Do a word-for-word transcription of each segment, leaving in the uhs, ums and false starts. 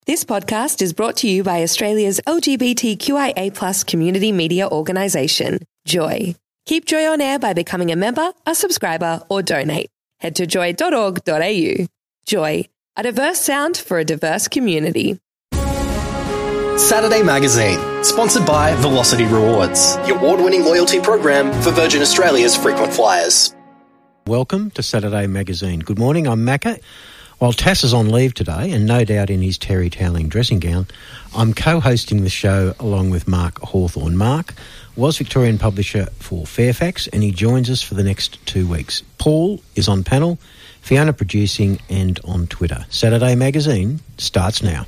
This podcast is brought to you by Australia's L G B T Q I A plus community media organisation, Joy. Keep Joy on air by becoming a member, a subscriber or donate. Head to joy dot org dot a u. Joy, a diverse sound for a diverse community. Saturday Magazine, sponsored by Velocity Rewards, your award-winning loyalty program for Virgin Australia's frequent flyers. Welcome to Saturday Magazine. Good morning, I'm Macca. While Tass is on leave today, and no doubt in his terry toweling dressing gown, I'm co-hosting the show along with Mark Hawthorne. Mark was Victorian publisher for Fairfax, and he joins us for the next two weeks. Paul is on panel, Fiona producing, and on Twitter. Saturday Magazine starts now.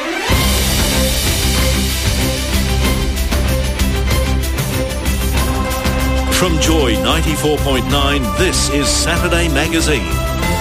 From Joy ninety-four point nine, this is Saturday Magazine.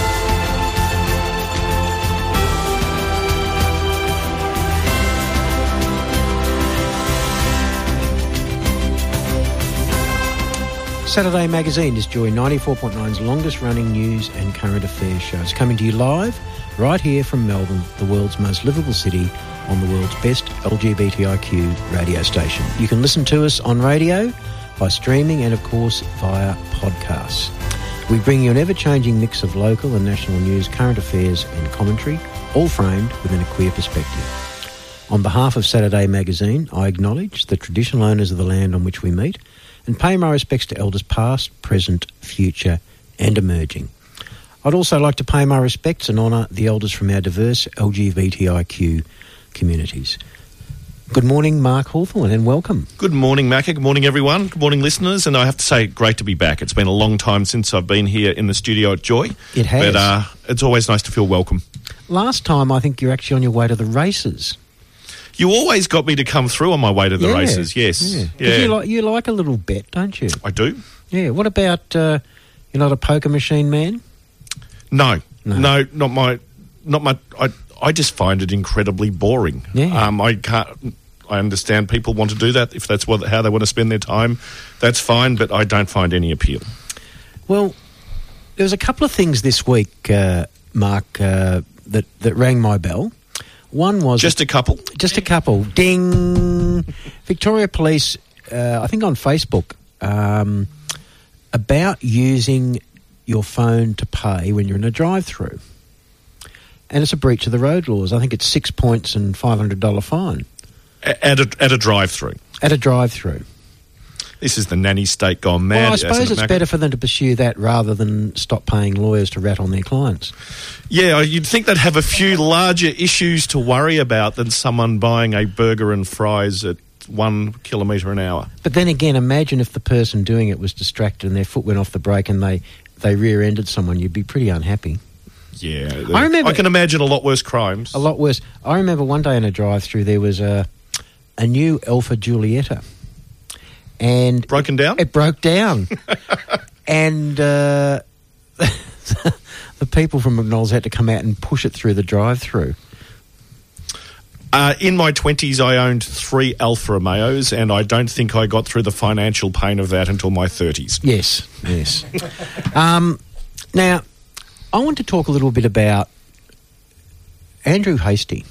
Saturday Magazine is Joy ninety-four point nine's longest-running news and current affairs show. It's coming to you live right here from Melbourne, the world's most livable city, on the world's best L G B T I Q radio station. You can listen to us on radio, by streaming and, of course, via podcasts. We bring you an ever-changing mix of local and national news, current affairs and commentary, all framed within a queer perspective. On behalf of Saturday Magazine, I acknowledge the traditional owners of the land on which we meet and pay my respects to elders past, present, future and emerging. I'd also like to pay my respects and honour the elders from our diverse L G B T I Q communities. Good morning, Mark Hawthorne, and welcome. Good morning, Macca. Good morning, everyone. Good morning, listeners. And I have to say, great to be back. It's been a long time since I've been here in the studio at Joy. It has. But uh, it's always nice to feel welcome. Last time, I think you're actually on your way to the races. You always got me to come through on my way to the yeah, races, yes. Yeah. yeah. You, like, you like a little bet, don't you? I do. Yeah. What about, uh, you're not a poker machine man? No. No, no not my... Not my. I, I just find it incredibly boring. Yeah. Um, I can't... I understand people want to do that. If that's what, how they want to spend their time, that's fine, but I don't find any appeal. Well, there was a couple of things this week, uh, Mark, uh, that, that rang my bell. One was... Just a couple? Just a couple. Ding! Victoria Police, uh, I think on Facebook, um, about using your phone to pay when you're in a drive-through. And it's a breach of the road laws. I think it's six points and five hundred dollars fine. At a, at a drive-through? At a drive-through. This is the nanny state gone mad. Well, I suppose it's it, better for them to pursue that rather than stop paying lawyers to rat on their clients. Yeah, you'd think they'd have a few larger issues to worry about than someone buying a burger and fries at one kilometre an hour. But then again, imagine if the person doing it was distracted and their foot went off the brake and they, they rear-ended someone. You'd be pretty unhappy. Yeah. I remember, I can imagine a lot worse crimes. A lot worse. I remember one day in a drive-through there was a, a new Alfa Giulietta. And broken down? It, it broke down. and uh, the people from McDonald's had to come out and push it through the drive-through. Uh, in my twenties, I owned three Alfa Romeos, and I don't think I got through the financial pain of that until my thirties. Yes, yes. um, now, I want to talk a little bit about Andrew Hastie,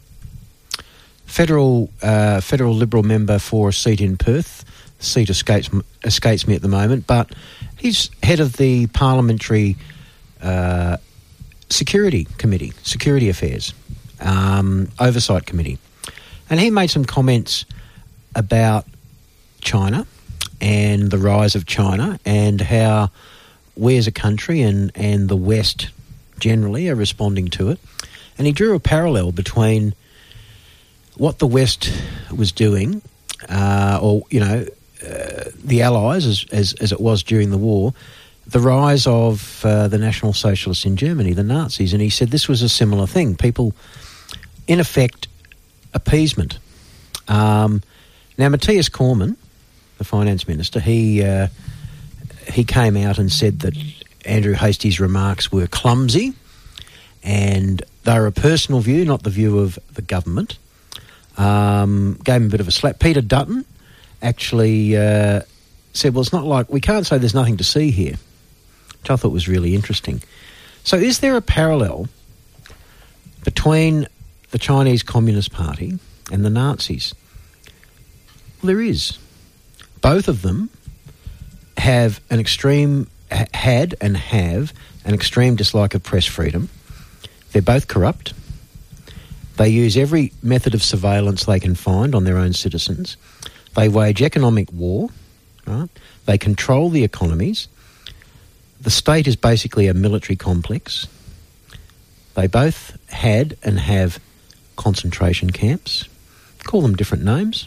federal uh, federal Liberal member for a seat in Perth. The seat escapes, escapes me at the moment, but he's head of the Parliamentary uh, Security Committee, Security Affairs, um, Oversight Committee. And he made some comments about China and the rise of China and how we as a country and, and the West generally are responding to it. And he drew a parallel between what the West was doing, uh, or, you know, uh, the Allies, as, as as it was during the war, the rise of uh, the National Socialists in Germany, the Nazis. And he said this was a similar thing. People, in effect, appeasement. Um, now, Matthias Cormann, the finance minister, he... Uh, He came out and said that Andrew Hastie's remarks were clumsy and they were a personal view, not the view of the government. Um, gave him a bit of a slap. Peter Dutton actually uh, said, well, it's not like, we can't say there's nothing to see here, which I thought was really interesting. So is there a parallel between the Chinese Communist Party and the Nazis? Well, there is. Both of them have an extreme, ha- had and have an extreme dislike of press freedom. They're both corrupt. They use every method of surveillance they can find on their own citizens. They wage economic war, right? They control the economies. The state is basically a military complex. They both had and have concentration camps. Call them different names.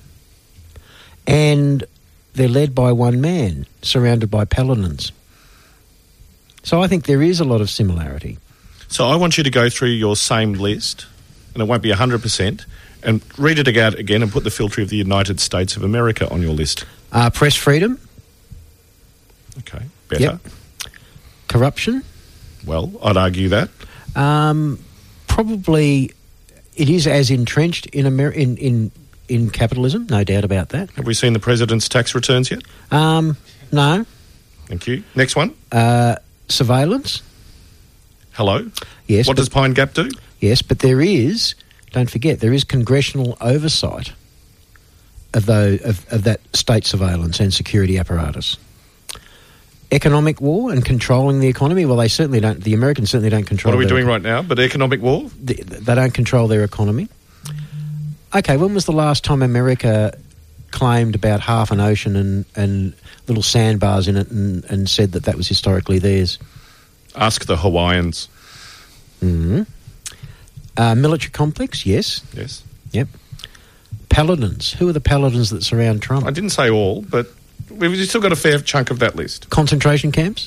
And they're led by one man, surrounded by paladins. So I think there is a lot of similarity. So I want you to go through your same list, and it won't be one hundred percent, and read it out again and put the filter of the United States of America on your list. Uh, press freedom. Okay, better. Yep. Corruption. Well, I'd argue that. Um, probably it is as entrenched in, Amer- in, in, in capitalism, no doubt about that. Have we seen the President's tax returns yet? Um, no. Thank you. Next one. Uh, surveillance. Hello. Yes. What does Pine Gap do? Yes, but there is, don't forget, there is congressional oversight of, those, of, of that state surveillance and security apparatus. Economic war and controlling the economy, well, they certainly don't, the Americans certainly don't control What are we their, doing right now? But economic war? They, they don't control their economy. Okay, when was the last time America claimed about half an ocean and, and little sandbars in it and, and said that that was historically theirs? Ask the Hawaiians. Mm-hmm. Uh, military complex, yes. Yes. Yep. Paladins. Who are the paladins that surround Trump? I didn't say all, but we've still got a fair chunk of that list. Concentration camps?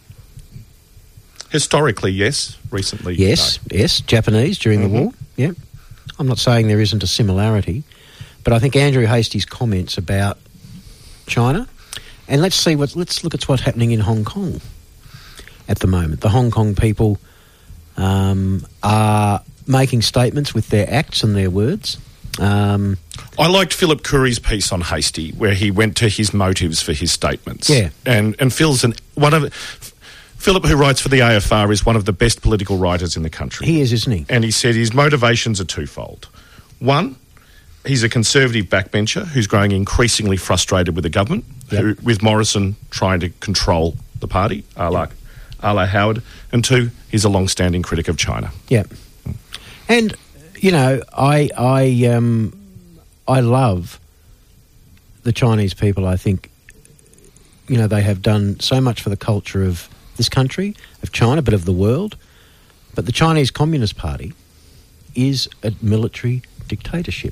Historically, yes. Recently, yes. no. Yes. Japanese during Mm-hmm. the war. Yep. I'm not saying there isn't a similarity, but I think Andrew Hastie's comments about China, and let's see what let's look at what's happening in Hong Kong at the moment. The Hong Kong people um, are making statements with their acts and their words. Um, I liked Philip Curry's piece on Hastie, where he went to his motives for his statements. Yeah. And and Phil's an, one of Philip, who writes for the A F R, is one of the best political writers in the country. He is, isn't he? And he said his motivations are twofold. One, he's a conservative backbencher who's growing increasingly frustrated with the government, Yep. who, with Morrison trying to control the party, a la, a la Howard. And two, he's a long-standing critic of China. Yeah. And, you know, I I um I love the Chinese people. I think, you know, they have done so much for the culture of this country, of China, but of the world. But the Chinese Communist Party is a military dictatorship.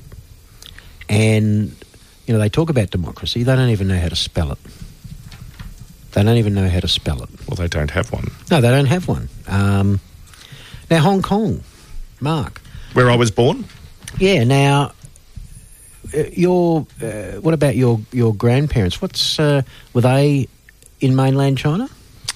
And, you know, they talk about democracy. They don't even know how to spell it. They don't even know how to spell it. Well, they don't have one. No, they don't have one. Um, now, Hong Kong, Mark. Where I was born? Yeah, now, uh, your, uh, what about your, your grandparents? What's, uh, were they in mainland China?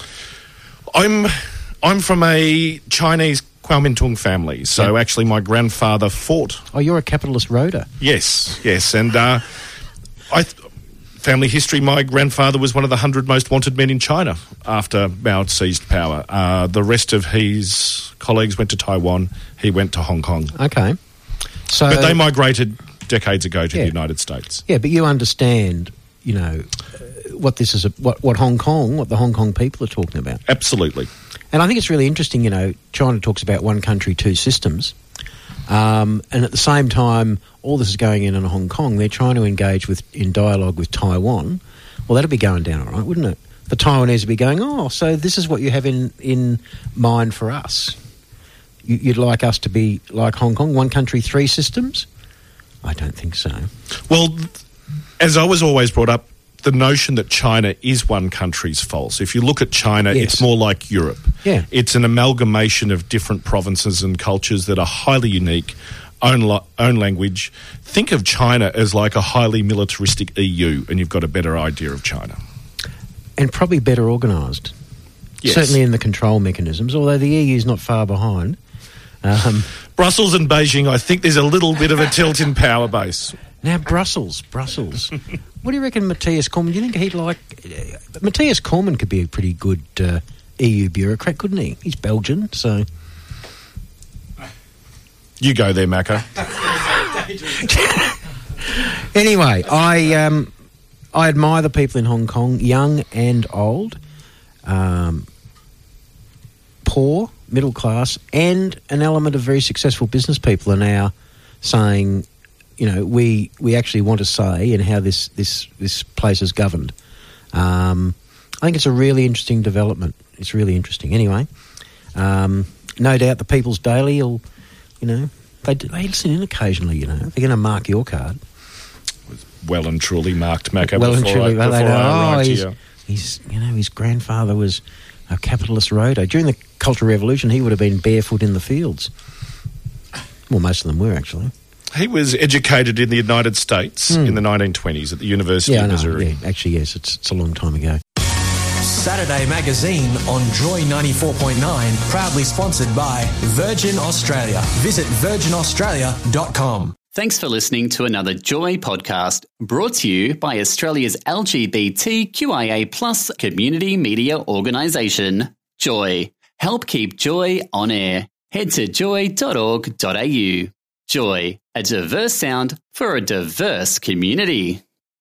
I'm I'm from a Chinese Kuomintang family, so Yep. actually my grandfather fought. Oh, you're a capitalist roader. Yes, yes, and uh, I th- family history. My grandfather was one of the hundred most wanted men in China after Mao seized power. Uh, the rest of his colleagues went to Taiwan. He went to Hong Kong, Okay. So, but they migrated decades ago to Yeah. the United States. yeah, but you understand, you know, uh, what this is, a, what, what Hong Kong, what the Hong Kong people are talking about. Absolutely. And I think it's really interesting, you know, China talks about one country, two systems. Um, and at the same time, all this is going in in Hong Kong. They're trying to engage with in dialogue with Taiwan. Well, that'll be going down all right, wouldn't it? The Taiwanese would be going, oh, so this is what you have in, in mind for us. You, you'd like us to be like Hong Kong, one country, three systems? I don't think so. Well, as I was always brought up, the notion that China is one country is false. If you look at China, Yes. it's more like Europe. Yeah. It's an amalgamation of different provinces and cultures that are highly unique, own, lo- own language. Think of China as like a highly militaristic E U, and you've got a better idea of China. And probably better organised. Yes. Certainly in the control mechanisms, although the E U is not far behind. Um, Brussels and Beijing, I think there's a little bit of a tilt in power base. now, Brussels, Brussels. What do you reckon Matthias Cormann, do you think he'd like... Uh, Matthias Cormann could be a pretty good uh, E U bureaucrat, couldn't he? He's Belgian, so... You go there, Macca. Anyway, I um, I admire the people in Hong Kong, young and old, um, poor, middle class, and an element of very successful business people are now saying, you know, we we actually want to say in how this this this place is governed. Um, I think it's a really interesting development. It's really interesting. Anyway, um, no doubt the People's Daily will, you know, they they listen in occasionally. You know, they're going to mark your card. Well and truly marked, Macca. Well and truly, I, they know, I oh, he's, here. he's, you know, his grandfather was a capitalist roader. During the Cultural Revolution, he would have been barefoot in the fields. Well, most of them were, actually. He was educated in the United States mm. in the nineteen twenties at the University yeah, of no, Missouri. Yeah, actually, yes, it's, it's a long time ago. Saturday Magazine on Joy ninety-four point nine, proudly sponsored by Virgin Australia. Visit virgin australia dot com. Thanks for listening to another Joy podcast brought to you by Australia's L G B T Q I A plus community media organisation, Joy. Help keep Joy on air. Head to joy dot org dot a u. Joy, a diverse sound for a diverse community.